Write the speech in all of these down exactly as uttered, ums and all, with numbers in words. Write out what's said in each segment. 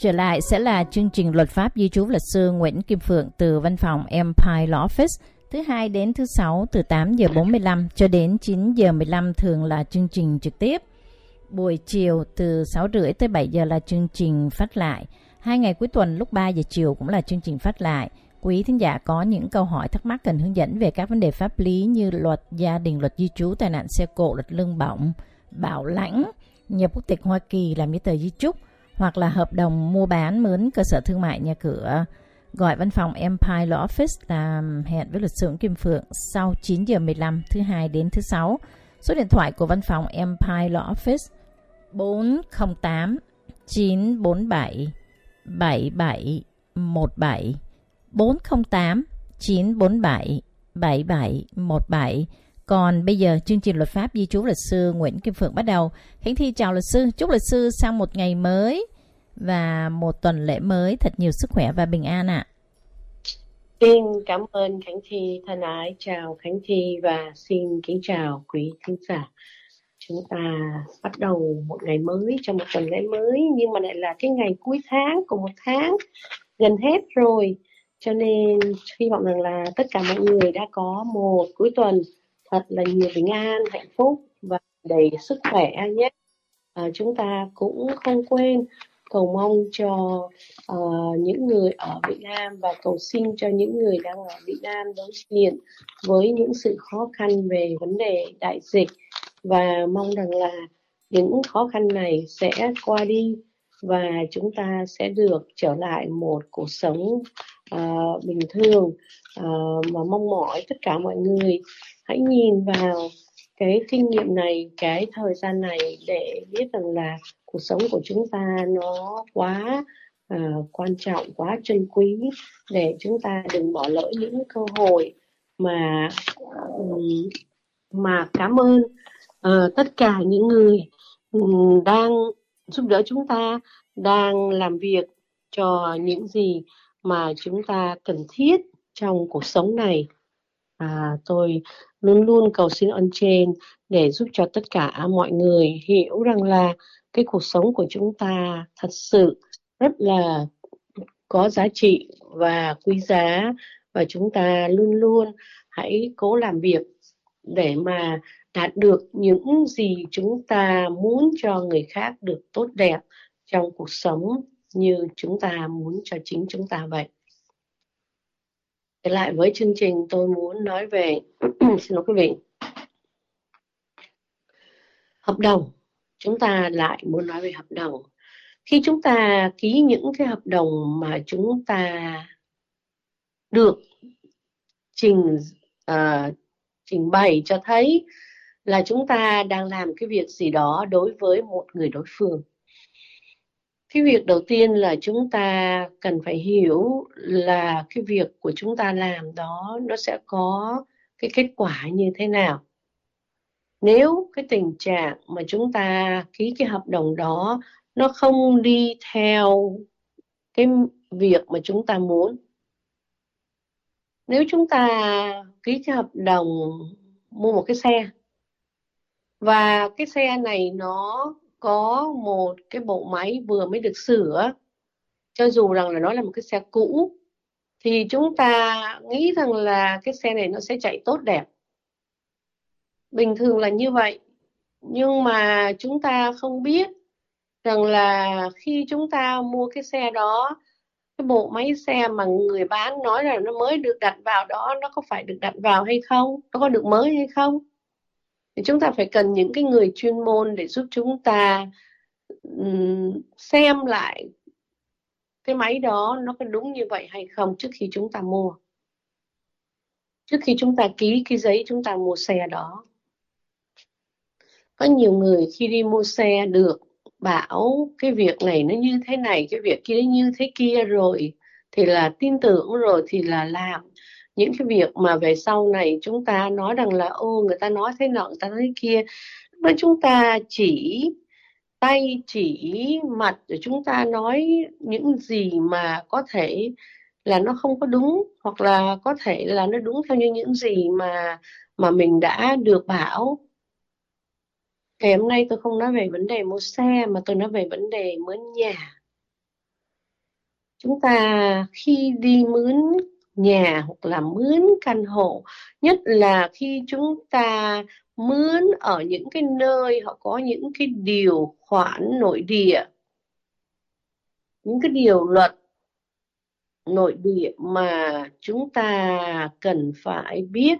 Trở lại sẽ là chương trình luật pháp di trú luật sư Nguyễn Kim Phượng từ văn phòng Empire Law Office. Thứ hai đến thứ sáu từ tám giờ bốn mươi lăm cho đến chín giờ mười lăm thường là chương trình trực tiếp. Buổi chiều từ sáu rưỡi tới bảy giờ là chương trình phát lại. Hai ngày cuối tuần lúc ba giờ chiều cũng là chương trình phát lại. Quý thính giả có những câu hỏi thắc mắc cần hướng dẫn về các vấn đề pháp lý như luật gia đình, luật di trú, tai nạn xe cộ, luật lương bổng, bảo lãnh, nhập quốc tịch Hoa Kỳ, làm giấy tờ di trúc, hoặc là hợp đồng mua bán mướn cơ sở thương mại nhà cửa, gọi văn phòng Empire Law Office là hẹn với luật sư Nguyễn Kim Phượng sau chín giờ mười lăm thứ hai đến thứ sáu. Số điện thoại của văn phòng Empire Law Office bốn không tám chín bốn bảy bảy bảy một bảy bốn không tám chín bốn bảy bảy bảy một bảy. Còn bây giờ chương trình luật pháp di trú luật sư Nguyễn Kim Phượng bắt đầu. Khánh Thi chào luật sư, chúc luật sư sau một ngày mới và một tuần lễ mới thật nhiều sức khỏe và bình an ạ. À. Xin cảm ơn Khánh Thi thân ái, chào Khánh Thi và xin kính chào quý thính giả. Chúng ta bắt đầu một ngày mới trong một tuần lễ mới, nhưng mà lại là cái ngày cuối tháng của một tháng gần hết rồi. Cho nên hy vọng rằng là tất cả mọi người đã có một cuối tuần thật là nhiều bình an, hạnh phúc và đầy sức khỏe nhé. À, chúng ta cũng không quên cầu mong cho uh, những người ở Việt Nam và cầu xin cho những người đang ở Việt Nam đối diện với những sự khó khăn về vấn đề đại dịch, và mong rằng là những khó khăn này sẽ qua đi và chúng ta sẽ được trở lại một cuộc sống uh, bình thường. Uh, và mong mỏi tất cả mọi người hãy nhìn vào cái kinh nghiệm này, cái thời gian này để biết rằng là cuộc sống của chúng ta nó quá uh, quan trọng, quá trân quý, để chúng ta đừng bỏ lỡ những cơ hội mà um, mà cảm ơn uh, tất cả những người um, đang giúp đỡ chúng ta, đang làm việc cho những gì mà chúng ta cần thiết trong cuộc sống này. À, tôi luôn luôn cầu xin ơn trên để giúp cho tất cả mọi người hiểu rằng là cái cuộc sống của chúng ta thật sự rất là có giá trị và quý giá, và chúng ta luôn luôn hãy cố làm việc để mà đạt được những gì chúng ta muốn cho người khác được tốt đẹp trong cuộc sống như chúng ta muốn cho chính chúng ta vậy. Trở lại với chương trình, tôi muốn nói về xin lỗi quý vị, hợp đồng. Chúng ta lại muốn nói về hợp đồng. Khi chúng ta ký những cái hợp đồng mà chúng ta được trình uh, trình bày cho thấy là chúng ta đang làm cái việc gì đó đối với một người đối phương. Cái việc đầu tiên là chúng ta cần phải hiểu là cái việc của chúng ta làm đó nó sẽ có cái kết quả như thế nào. Nếu cái tình trạng mà chúng ta ký cái hợp đồng đó nó không đi theo cái việc mà chúng ta muốn. Nếu chúng ta ký cái hợp đồng mua một cái xe, và cái xe này nó có một cái bộ máy vừa mới được sửa, cho dù rằng là nó là một cái xe cũ, thì chúng ta nghĩ rằng là cái xe này nó sẽ chạy tốt đẹp. Bình thường là như vậy. Nhưng mà chúng ta không biết rằng là khi chúng ta mua cái xe đó, cái bộ máy xe mà người bán nói là nó mới được đặt vào đó, nó có phải được đặt vào hay không? Nó có được mới hay không? Thì chúng ta phải cần những cái người chuyên môn để giúp chúng ta um, xem lại cái máy đó nó có đúng như vậy hay không trước khi chúng ta mua. Trước khi chúng ta ký cái giấy chúng ta mua xe đó. Có nhiều người khi đi mua xe được bảo cái việc này nó như thế này, cái việc kia như thế kia rồi thì là tin tưởng, rồi thì là làm những cái việc mà về sau này chúng ta nói rằng là ô người ta nói thế nọ, người ta nói thế kia. Lúc chúng ta chỉ tay chỉ mặt để chúng ta nói những gì mà có thể là nó không có đúng, hoặc là có thể là nó đúng theo như những gì mà mà mình đã được bảo. Ngày hôm nay tôi không nói về vấn đề mua xe mà tôi nói về vấn đề mướn nhà. chúng ta khi đi mướn nhà hoặc là mướn căn hộ, nhất là khi chúng ta mướn ở những cái nơi họ có những cái điều khoản nội địa, những cái điều luật nội địa mà chúng ta cần phải biết,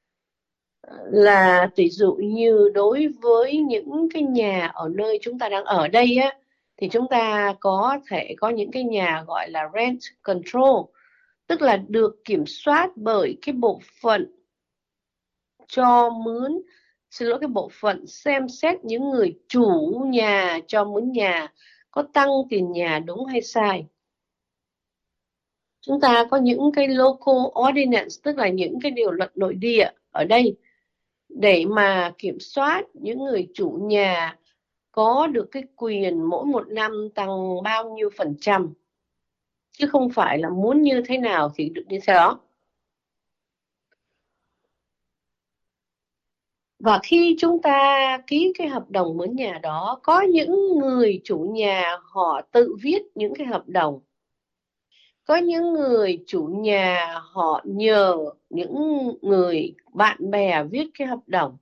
là tỷ dụ như đối với những cái nhà ở nơi chúng ta đang ở đây á, thì chúng ta có thể có những cái nhà gọi là rent control, tức là được kiểm soát bởi cái bộ phận cho mướn, xin lỗi, cái bộ phận xem xét những người chủ nhà cho mướn nhà có tăng tiền nhà đúng hay sai. Chúng ta có những cái local ordinance, tức là những cái điều luật nội địa ở đây để mà kiểm soát những người chủ nhà có được cái quyền mỗi một năm tăng bao nhiêu phần trăm, chứ không phải là muốn như thế nào thì được như thế đó. Và khi chúng ta ký cái hợp đồng mướn nhà đó, có những người chủ nhà họ tự viết những cái hợp đồng. Có những người chủ nhà họ nhờ những người bạn bè viết cái hợp đồng.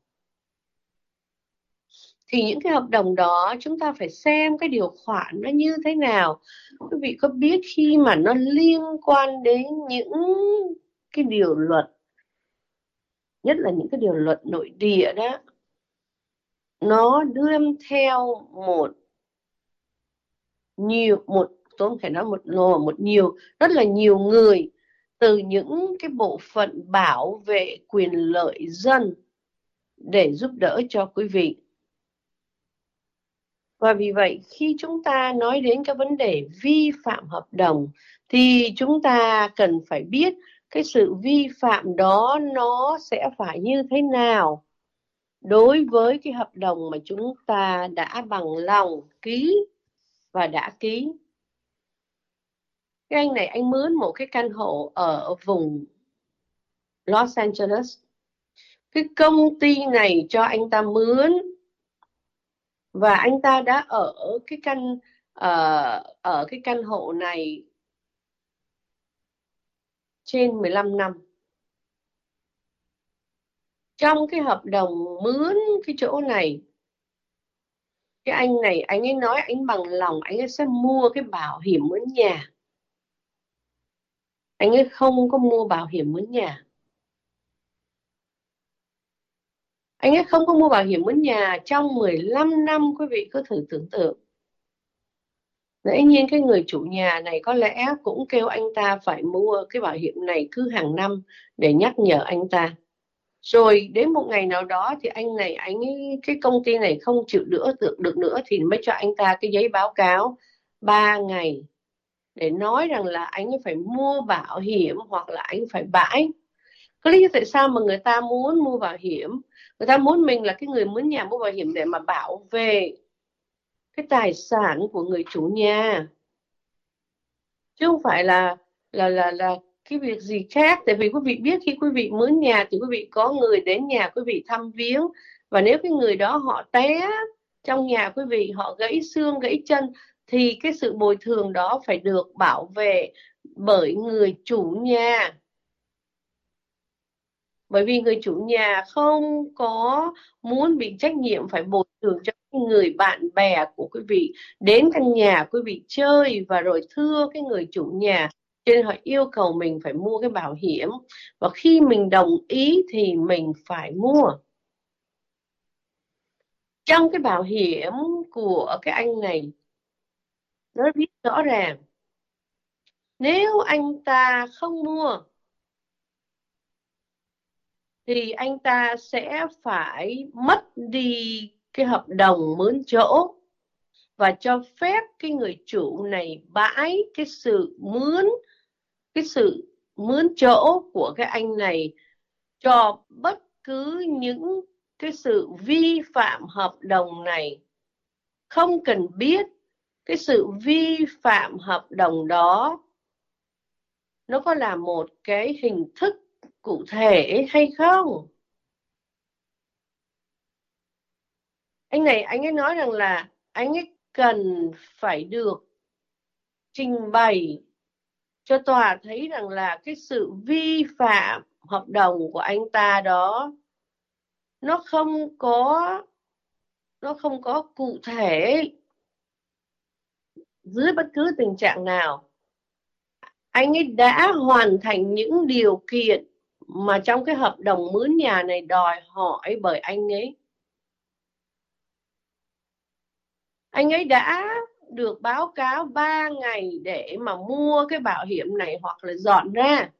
Thì những cái hợp đồng đó chúng ta phải xem cái điều khoản nó như thế nào. Quý vị có biết khi mà nó liên quan đến những cái điều luật, nhất là những cái điều luật nội địa đó, nó đương theo một nhiều một tôi không thể nói một lò một nhiều rất là nhiều người từ những cái bộ phận bảo vệ quyền lợi dân để giúp đỡ cho quý vị. Và vì vậy khi chúng ta nói đến cái vấn đề vi phạm hợp đồng thì chúng ta cần phải biết cái sự vi phạm đó nó sẽ phải như thế nào đối với cái hợp đồng mà chúng ta đã bằng lòng ký và đã ký. Cái anh này anh mướn một cái căn hộ ở vùng Los Angeles. Cái công ty này cho anh ta mướn và anh ta đã ở cái căn uh, ở cái căn hộ này trên mười lăm năm. Trong cái hợp đồng mướn cái chỗ này, cái anh này anh ấy nói anh bằng lòng anh ấy sẽ mua cái bảo hiểm mướn nhà. Anh ấy không có mua bảo hiểm mướn nhà. Anh ấy không có mua bảo hiểm mướn nhà trong mười lăm năm, quý vị cứ thử tưởng tượng. Dĩ nhiên cái người chủ nhà này có lẽ cũng kêu anh ta phải mua cái bảo hiểm này cứ hàng năm để nhắc nhở anh ta. Rồi đến một ngày nào đó thì anh này, anh ấy, cái công ty này không chịu đỡ được, được nữa thì mới cho anh ta cái giấy báo cáo ba ngày để nói rằng là anh ấy phải mua bảo hiểm hoặc là anh phải bãi. Có lý do tại sao mà người ta muốn mua bảo hiểm? Người ta muốn mình là cái người mướn nhà mua bảo hiểm để mà bảo vệ cái tài sản của người chủ nhà, chứ không phải là là là là cái việc gì khác. Tại vì quý vị biết khi quý vị mướn nhà thì quý vị có người đến nhà quý vị thăm viếng, và nếu cái người đó họ té trong nhà quý vị, họ gãy xương gãy chân thì cái sự bồi thường đó phải được bảo vệ bởi người chủ nhà. Bởi vì người chủ nhà không có muốn bị trách nhiệm phải bồi thường cho người bạn bè của quý vị đến căn nhà quý vị chơi và rồi thưa cái người chủ nhà, cho nên họ yêu cầu mình phải mua cái bảo hiểm, và khi mình đồng ý thì mình phải mua. Trong cái bảo hiểm của cái anh này nó viết rõ ràng, nếu anh ta không mua thì anh ta sẽ phải mất đi cái hợp đồng mướn chỗ và cho phép cái người chủ này bãi cái sự mướn cái sự mướn chỗ của cái anh này cho bất cứ những cái sự vi phạm hợp đồng này. Không cần biết cái sự vi phạm hợp đồng đó nó có là một cái hình thức cụ thể hay không. Anh này anh ấy nói rằng là anh ấy cần phải được trình bày cho tòa thấy rằng là cái sự vi phạm hợp đồng của anh ta đó nó không có nó không có cụ thể dưới bất cứ tình trạng nào. Anh ấy đã hoàn thành những điều kiện mà trong cái hợp đồng mướn nhà này đòi hỏi bởi anh ấy. Anh ấy đã được báo cáo ba ngày để mà mua cái bảo hiểm này hoặc là dọn ra.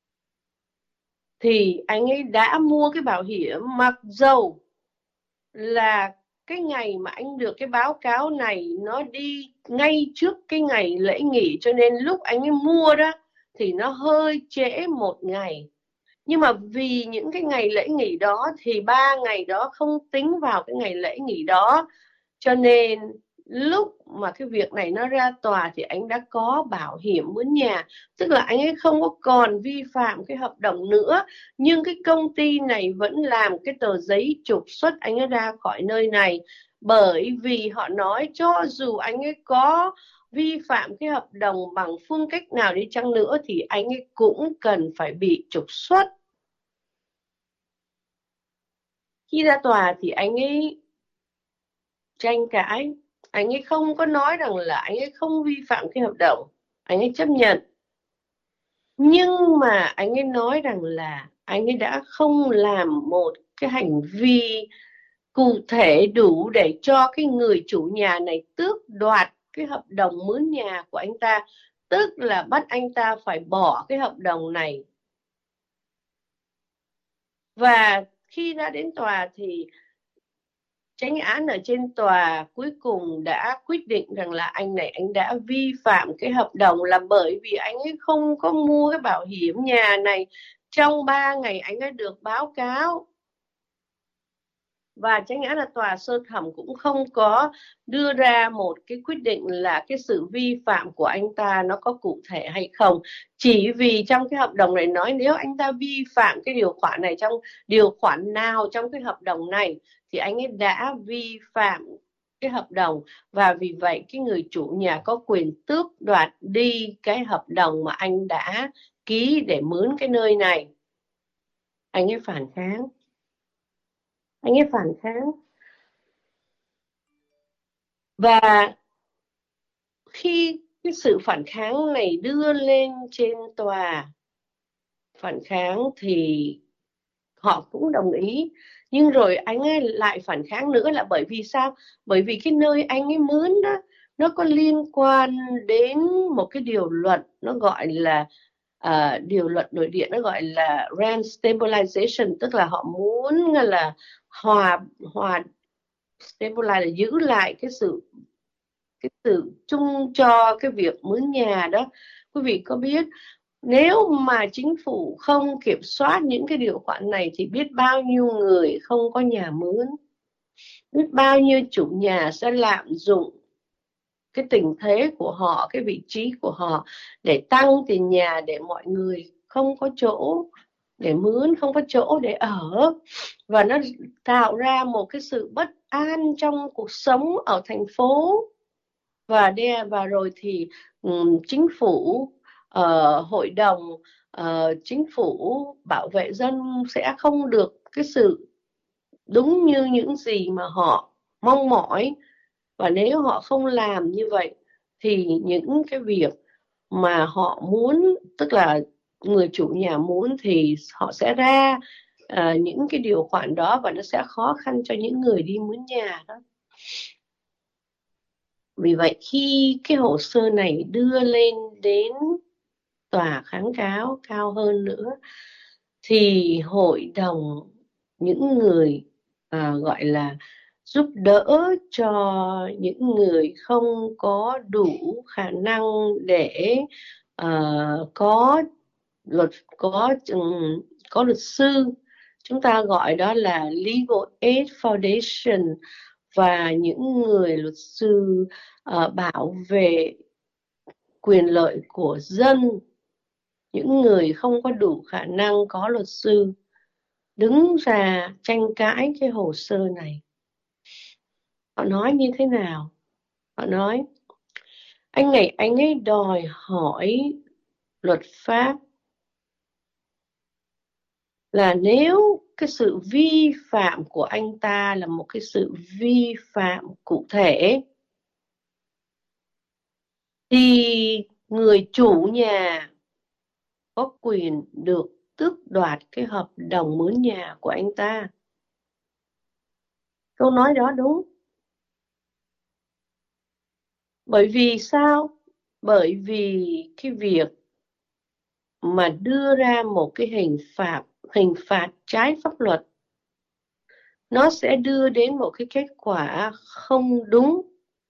Thì anh ấy đã mua cái bảo hiểm mặc dầu là cái ngày mà anh được cái báo cáo này nó đi ngay trước cái ngày lễ nghỉ, cho nên lúc anh ấy mua đó thì nó hơi trễ một ngày. Nhưng mà vì những cái ngày lễ nghỉ đó thì ba ngày đó không tính vào cái ngày lễ nghỉ đó, cho nên lúc mà cái việc này nó ra tòa thì anh đã có bảo hiểm mướn nhà, tức là anh ấy không có còn vi phạm cái hợp đồng nữa. Nhưng cái công ty này vẫn làm cái tờ giấy trục xuất anh ấy ra khỏi nơi này, bởi vì họ nói cho dù anh ấy có vi phạm cái hợp đồng bằng phương cách nào đi chăng nữa thì anh ấy cũng cần phải bị trục xuất. Khi ra tòa thì anh ấy tranh cãi, anh ấy không có nói rằng là anh ấy không vi phạm cái hợp đồng, anh ấy chấp nhận. Nhưng mà anh ấy nói rằng là anh ấy đã không làm một cái hành vi cụ thể đủ để cho cái người chủ nhà này tước đoạt cái hợp đồng mướn nhà của anh ta, tức là bắt anh ta phải bỏ cái hợp đồng này. Và khi ra đến tòa thì chánh án ở trên tòa cuối cùng đã quyết định rằng là anh này anh đã vi phạm cái hợp đồng là bởi vì anh ấy không có mua cái bảo hiểm nhà này trong ba ngày anh ấy được báo cáo. Và chánh án là tòa sơ thẩm cũng không có đưa ra một cái quyết định là cái sự vi phạm của anh ta nó có cụ thể hay không. Chỉ vì trong cái hợp đồng này nói nếu anh ta vi phạm cái điều khoản này trong điều khoản nào trong cái hợp đồng này thì anh ấy đã vi phạm cái hợp đồng, và vì vậy cái người chủ nhà có quyền tước đoạt đi cái hợp đồng mà anh đã ký để mướn cái nơi này. Anh ấy phản kháng. Anh ấy phản kháng. Và khi cái sự phản kháng này đưa lên trên tòa phản kháng thì họ cũng đồng ý. Nhưng rồi anh ấy lại phản kháng nữa là bởi vì sao? Bởi vì cái nơi anh ấy mướn đó nó có liên quan đến một cái điều luật, nó gọi là uh, điều luật nội địa, nó gọi là rent stabilization, tức là họ muốn là hòa hòa stabilize là giữ lại cái sự cái sự chung cho cái việc mướn nhà đó. Quý vị có biết nếu mà chính phủ không kiểm soát những cái điều khoản này thì biết bao nhiêu người không có nhà mướn, biết bao nhiêu chủ nhà sẽ lạm dụng cái tình thế của họ, cái vị trí của họ để tăng tiền nhà, để mọi người không có chỗ để mướn, không có chỗ để ở, và nó tạo ra một cái sự bất an trong cuộc sống ở thành phố. Và đe và rồi thì um, chính phủ, uh, hội đồng, uh, chính phủ bảo vệ dân sẽ không được cái sự đúng như những gì mà họ mong mỏi. Và nếu họ không làm như vậy thì những cái việc mà họ muốn, tức là người chủ nhà muốn, thì họ sẽ ra uh, những cái điều khoản đó, và nó sẽ khó khăn cho những người đi mướn nhà đó. Vì vậy khi cái hồ sơ này đưa lên đến tòa kháng cáo cao hơn nữa thì hội đồng những người à, gọi là giúp đỡ cho những người không có đủ khả năng để uh, có luật có um, có luật sư, chúng ta gọi đó là Legal Aid Foundation, và những người luật sư uh, bảo vệ quyền lợi của dân, những người không có đủ khả năng có luật sư, đứng ra tranh cãi cái hồ sơ này. Họ nói như thế nào? Họ nói anh này anh ấy đòi hỏi luật pháp là nếu cái sự vi phạm của anh ta là một cái sự vi phạm cụ thể thì người chủ nhà có quyền được tước đoạt cái hợp đồng mướn nhà của anh ta. Câu nói đó đúng. Bởi vì sao? Bởi vì cái việc mà đưa ra một cái hình phạt, hình phạt trái pháp luật, nó sẽ đưa đến một cái kết quả không đúng.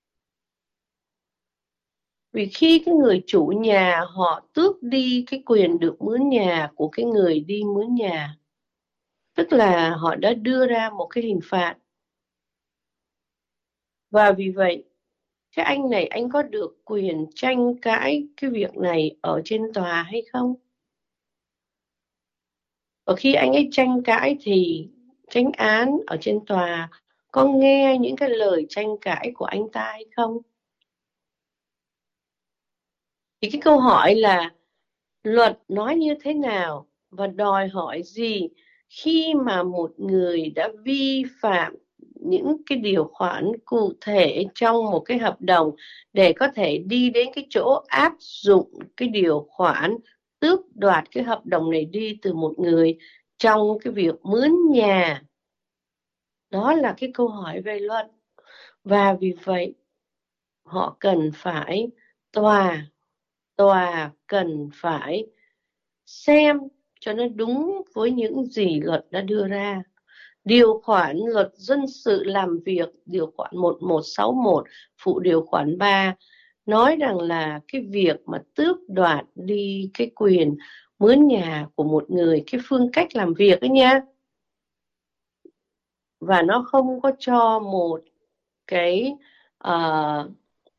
Vì khi cái người chủ nhà họ tước đi cái quyền được mướn nhà của cái người đi mướn nhà, tức là họ đã đưa ra một cái hình phạt. Và vì vậy, cái anh này anh có được quyền tranh cãi cái việc này ở trên tòa hay không? Và khi anh ấy tranh cãi thì chánh án ở trên tòa có nghe những cái lời tranh cãi của anh ta hay không? Thì cái câu hỏi là luật nói như thế nào và đòi hỏi gì khi mà một người đã vi phạm những cái điều khoản cụ thể trong một cái hợp đồng để có thể đi đến cái chỗ áp dụng cái điều khoản tước đoạt cái hợp đồng này đi từ một người trong cái việc mướn nhà. Đó là cái câu hỏi về luật. Và vì vậy họ cần phải, tòa, tòa cần phải xem cho nó đúng với những gì luật đã đưa ra. Điều khoản luật dân sự làm việc, điều khoản một một sáu một, phụ điều khoản ba, nói rằng là cái việc mà tước đoạt đi cái quyền mướn nhà của một người, cái phương cách làm việc ấy nha, và nó không có cho một cái uh,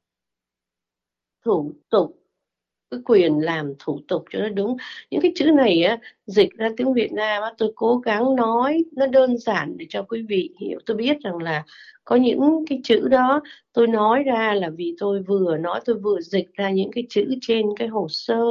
thủ tục, cái quyền làm thủ tục cho nó đúng. Những cái chữ này á, dịch ra tiếng Việt Nam á, tôi cố gắng nói nó đơn giản để cho quý vị hiểu. Tôi biết rằng là có những cái chữ đó tôi nói ra là vì tôi vừa nói, tôi vừa dịch ra những cái chữ trên cái hồ sơ.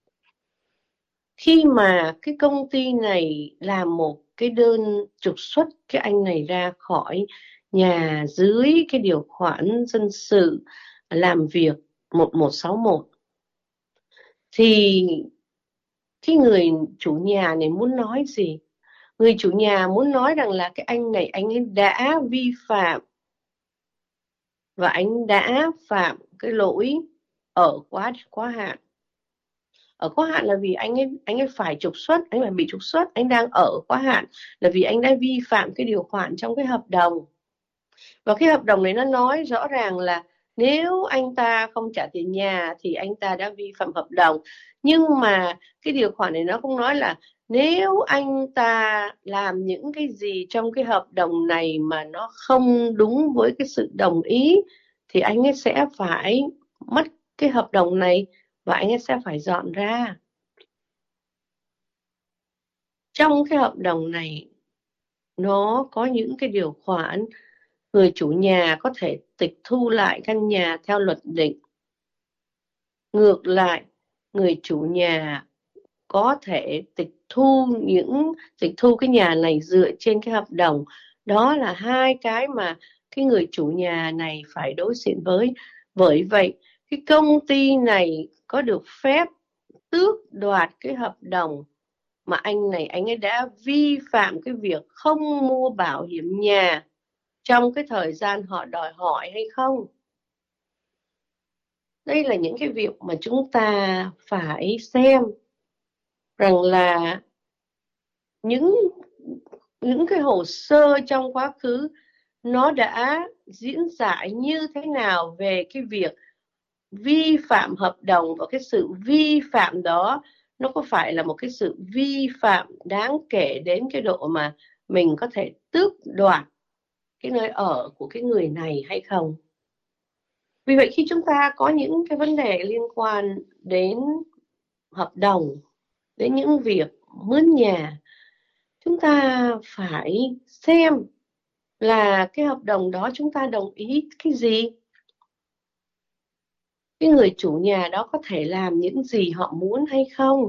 Khi mà cái công ty này làm một cái đơn trục xuất cái anh này ra khỏi nhà dưới cái điều khoản dân sự làm việc một một sáu một, thì cái người chủ nhà này muốn nói gì? Người chủ nhà muốn nói rằng là cái anh này anh ấy đã vi phạm và anh đã phạm cái lỗi ở quá quá hạn. Ở quá hạn là vì anh ấy anh ấy phải trục xuất, anh phải bị trục xuất, anh đang ở quá hạn là vì anh đã vi phạm cái điều khoản trong cái hợp đồng. Và cái hợp đồng này nó nói rõ ràng là nếu anh ta không trả tiền nhà thì anh ta đã vi phạm hợp đồng. Nhưng mà cái điều khoản này nó không nói là nếu anh ta làm những cái gì trong cái hợp đồng này mà nó không đúng với cái sự đồng ý thì anh ấy sẽ phải mất cái hợp đồng này và anh ấy sẽ phải dọn ra. Trong cái hợp đồng này nó có những cái điều khoản người chủ nhà có thể tịch thu lại căn nhà theo luật định. Ngược lại, người chủ nhà có thể tịch thu những tịch thu cái nhà này dựa trên cái hợp đồng. Đó là hai cái mà cái người chủ nhà này phải đối diện với. Bởi vậy, cái công ty này có được phép tước đoạt cái hợp đồng mà anh này anh ấy đã vi phạm cái việc không mua bảo hiểm nhà trong cái thời gian họ đòi hỏi hay không. Đây là những cái việc mà chúng ta phải xem rằng là những những cái hồ sơ trong quá khứ nó đã diễn giải như thế nào về cái việc vi phạm hợp đồng, và cái sự vi phạm đó nó có phải là một cái sự vi phạm đáng kể đến cái độ mà mình có thể tước đoạt cái nơi ở của cái người này hay không. Vì vậy khi chúng ta có những cái vấn đề liên quan đến hợp đồng, đến những việc mướn nhà, chúng ta phải xem là cái hợp đồng đó chúng ta đồng ý cái gì. cái người chủ nhà đó có thể làm những gì họ muốn hay không.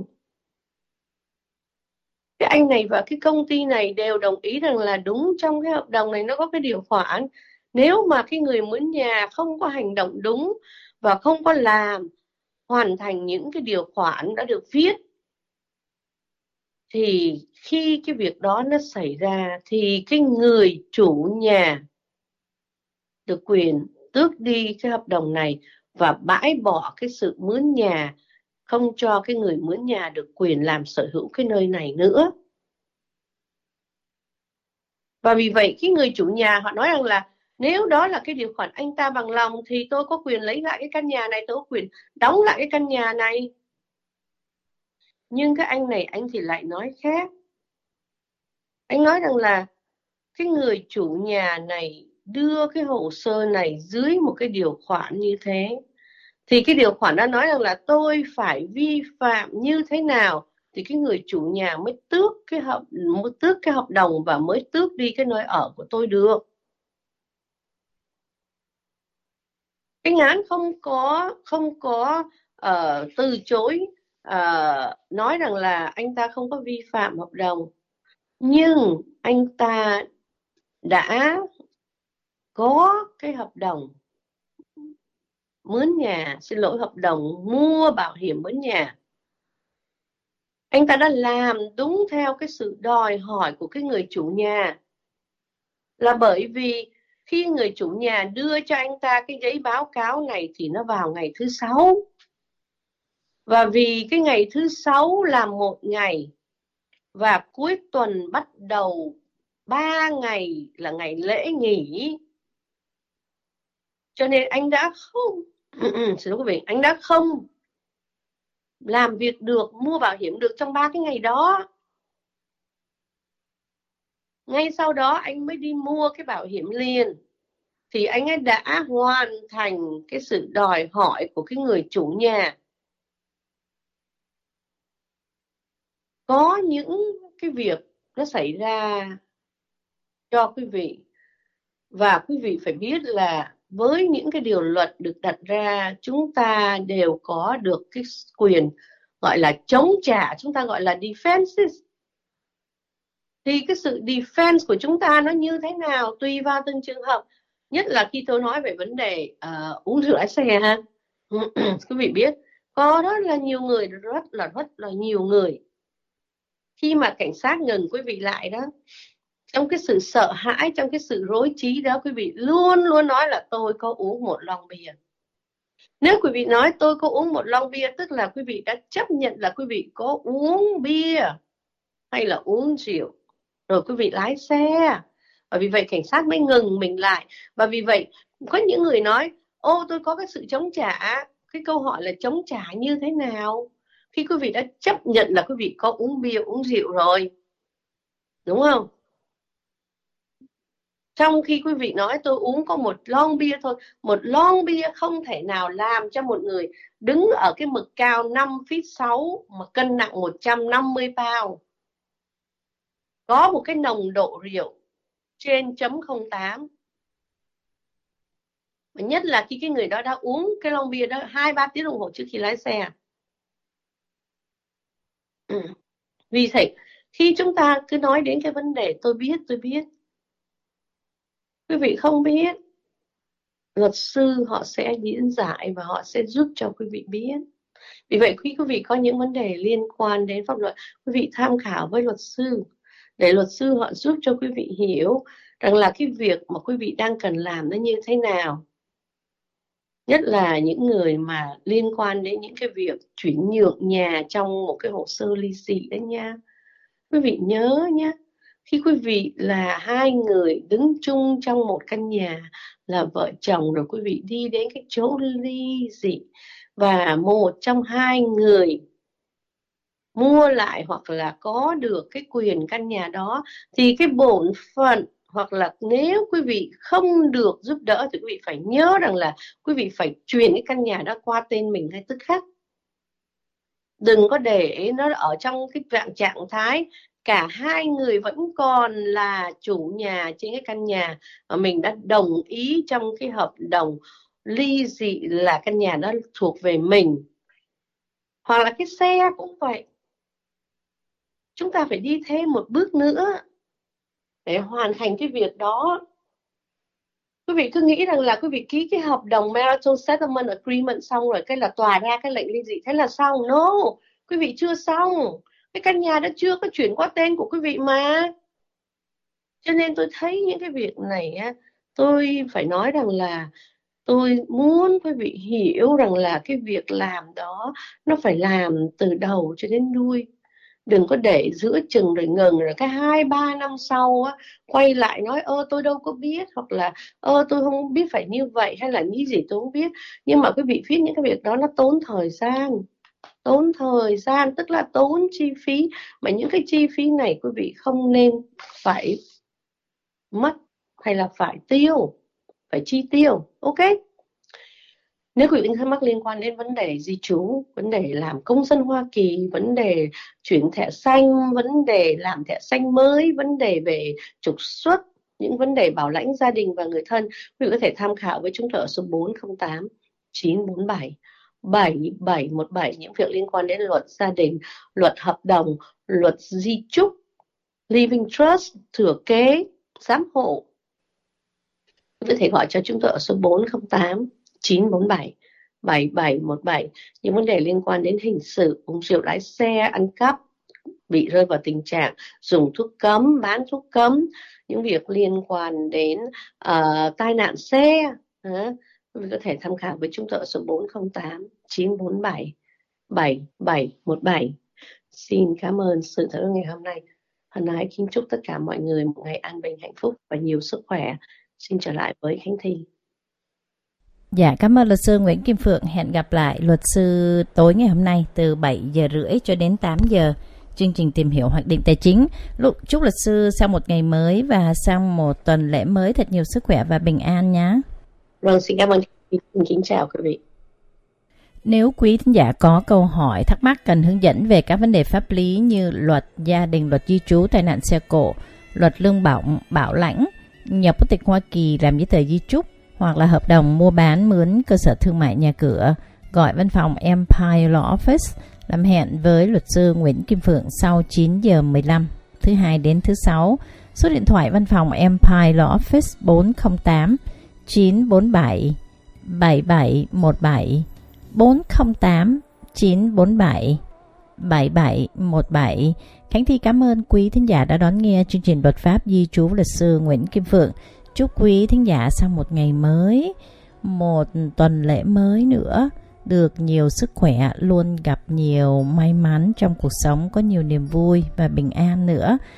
Cái anh này và cái công ty này đều đồng ý rằng là đúng, trong cái hợp đồng này nó có cái điều khoản nếu mà cái người mướn nhà không có hành động đúng và không có làm hoàn thành những cái điều khoản đã được viết, thì khi cái việc đó nó xảy ra thì cái người chủ nhà được quyền tước đi cái hợp đồng này và bãi bỏ cái sự mướn nhà, không cho cái người mướn nhà được quyền làm sở hữu cái nơi này nữa. Và vì vậy cái người chủ nhà họ nói rằng là nếu đó là cái điều khoản anh ta bằng lòng thì tôi có quyền lấy lại cái căn nhà này, tôi có quyền đóng lại cái căn nhà này. Nhưng cái anh này anh thì lại nói khác. Anh nói rằng là cái người chủ nhà này đưa cái hồ sơ này dưới một cái điều khoản như thế, thì cái điều khoản đã nói rằng là tôi phải vi phạm như thế nào thì cái người chủ nhà mới tước cái hợp mới tước cái hợp đồng và mới tước đi cái nơi ở của tôi được. Cái án không có không có uh, từ chối uh, nói rằng là anh ta không có vi phạm hợp đồng, nhưng anh ta đã có cái hợp đồng mướn nhà, xin lỗi, hợp đồng mua bảo hiểm mướn nhà. Anh ta đã làm đúng theo cái sự đòi hỏi của cái người chủ nhà, là bởi vì khi người chủ nhà đưa cho anh ta cái giấy báo cáo này thì nó vào ngày thứ sáu. Và vì cái ngày thứ sáu là một ngày và cuối tuần bắt đầu ba ngày là ngày lễ nghỉ, cho nên anh đã không xin lỗi quý vị, anh đã không làm việc được, mua bảo hiểm được trong ba cái ngày đó. Ngay sau đó anh mới đi mua cái bảo hiểm liền, thì anh ấy đã hoàn thành cái sự đòi hỏi của cái người chủ nhà. Có những cái việc nó xảy ra cho quý vị, và quý vị phải biết là với những cái điều luật được đặt ra, chúng ta đều có được cái quyền gọi là chống trả, chúng ta gọi là defense. Thì cái sự defense của chúng ta nó như thế nào tùy vào từng trường hợp. Nhất là khi tôi nói về vấn đề uh, uống rượu lái xe ha. Quý vị biết có rất là nhiều người, rất là rất là nhiều người khi mà cảnh sát ngừng quý vị lại đó, trong cái sự sợ hãi, trong cái sự rối trí đó, quý vị luôn luôn nói là tôi có uống một lon bia. Nếu quý vị nói tôi có uống một lon bia, tức là quý vị đã chấp nhận là quý vị có uống bia hay là uống rượu, rồi quý vị lái xe. Và vì vậy cảnh sát mới ngừng mình lại. Và vì vậy có những người nói ô tôi có cái sự chống trả. Cái câu hỏi là chống trả như thế nào khi quý vị đã chấp nhận là quý vị có uống bia, uống rượu rồi, đúng không? Trong khi quý vị nói tôi uống có một lon bia thôi, một lon bia không thể nào làm cho một người đứng ở cái mực cao năm feet sáu mà cân nặng một trăm năm mươi pound có một cái nồng độ rượu trên chấm không tám. Và nhất là khi cái người đó đã uống cái lon bia đó hai ba tiếng đồng hồ trước khi lái xe. Ừ. Vì thế khi chúng ta cứ nói đến cái vấn đề tôi biết tôi biết, quý vị không biết, luật sư họ sẽ diễn giải và họ sẽ giúp cho quý vị biết. Vì vậy khi quý vị có những vấn đề liên quan đến pháp luật, quý vị tham khảo với luật sư để luật sư họ giúp cho quý vị hiểu rằng là cái việc mà quý vị đang cần làm nó như thế nào. Nhất là những người mà liên quan đến những cái việc chuyển nhượng nhà trong một cái hồ sơ ly dị đấy nha. Quý vị nhớ nhé, khi quý vị là hai người đứng chung trong một căn nhà là vợ chồng, rồi quý vị đi đến cái chỗ ly dị và một trong hai người mua lại hoặc là có được cái quyền căn nhà đó, thì cái bổn phận hoặc là nếu quý vị không được giúp đỡ thì quý vị phải nhớ rằng là quý vị phải chuyển cái căn nhà đó qua tên mình ngay tức khắc. Đừng có để nó ở trong cái trạng trạng thái cả hai người vẫn còn là chủ nhà trên cái căn nhà mà mình đã đồng ý trong cái hợp đồng ly dị là căn nhà đó thuộc về mình. Hoặc là cái xe cũng vậy. Chúng ta phải đi thêm một bước nữa để hoàn thành cái việc đó. Quý vị cứ nghĩ rằng là quý vị ký cái hợp đồng marital settlement agreement xong rồi cái là tòa ra cái lệnh ly dị thế là xong. No, quý vị chưa xong. Cái căn nhà đó chưa có chuyển qua tên của quý vị mà. Cho nên tôi thấy những cái việc này á, tôi phải nói rằng là tôi muốn quý vị hiểu rằng là cái việc làm đó nó phải làm từ đầu cho đến đuôi. Đừng có để giữa chừng rồi ngừng rồi cái hai ba năm sau á, quay lại nói ơ tôi đâu có biết, hoặc là ơ tôi không biết phải như vậy, hay là như gì tôi không biết. Nhưng mà quý vị biết những cái việc đó nó tốn thời gian. Tốn thời gian tức là tốn chi phí. Mà những cái chi phí này quý vị không nên phải mất hay là phải tiêu, phải chi tiêu. Ok. Nếu quý vị thắc mắc liên quan đến vấn đề di trú, vấn đề làm công dân Hoa Kỳ, vấn đề chuyển thẻ xanh, vấn đề làm thẻ xanh mới, vấn đề về trục xuất, những vấn đề bảo lãnh gia đình và người thân, quý vị có thể tham khảo với chúng tôi ở số bốn không tám chín bốn bảy bảy bảy một bảy. Những việc liên quan đến luật gia đình, luật hợp đồng, luật di chúc, living trust, thừa kế, giám hộ. Quý vị có thể gọi cho chúng tôi ở số bốn không tám chín bốn bảy bảy bảy một bảy. Những vấn đề liên quan đến hình sự, uống rượu lái xe, ăn cắp, bị rơi vào tình trạng dùng thuốc cấm, bán thuốc cấm, những việc liên quan đến uh, tai nạn xe, uh, quý vị có thể tham khảo với chúng tôi ở số bốn không tám chín bốn bảy bảy bảy một bảy. Xin cảm ơn sự theo dõi ngày hôm nay. Hân ái kính chúc tất cả mọi người một ngày an bình, hạnh phúc và nhiều sức khỏe. Xin trở lại với Khánh Thi. Dạ, cảm ơn luật sư Nguyễn Kim Phượng. Hẹn gặp lại luật sư tối ngày hôm nay từ bảy giờ rưỡi cho đến tám giờ. Chương trình tìm hiểu hoạch định tài chính. Chúc luật sư sau một ngày mới và sau một tuần lễ mới thật nhiều sức khỏe và bình an nhé. Vâng, xin cảm ơn. Xin kính chào quý vị. Nếu quý thính giả có câu hỏi, thắc mắc cần hướng dẫn về các vấn đề pháp lý như luật gia đình, luật di trú, tai nạn xe cộ, luật lương bảo, bảo lãnh, nhập quốc tịch Hoa Kỳ, làm giấy tờ di trúc, hoặc là hợp đồng mua bán mướn cơ sở thương mại nhà cửa, gọi văn phòng Empire Law Office. Làm hẹn với luật sư Nguyễn Kim Phượng sau chín giờ mười lăm, thứ hai đến thứ sáu. Số điện thoại văn phòng Empire Law Office bốn không tám chín bốn bảy bảy bảy một bảy bốn không tám chín bốn bảy bảy bảy một bảy. Khánh Thi cảm ơn quý thính giả đã đón nghe chương trình luật pháp di trú luật sư Nguyễn Kim Phượng. Chúc quý thính giả sau một ngày mới, một tuần lễ mới nữa được nhiều sức khỏe, luôn gặp nhiều may mắn trong cuộc sống, có nhiều niềm vui và bình an nữa.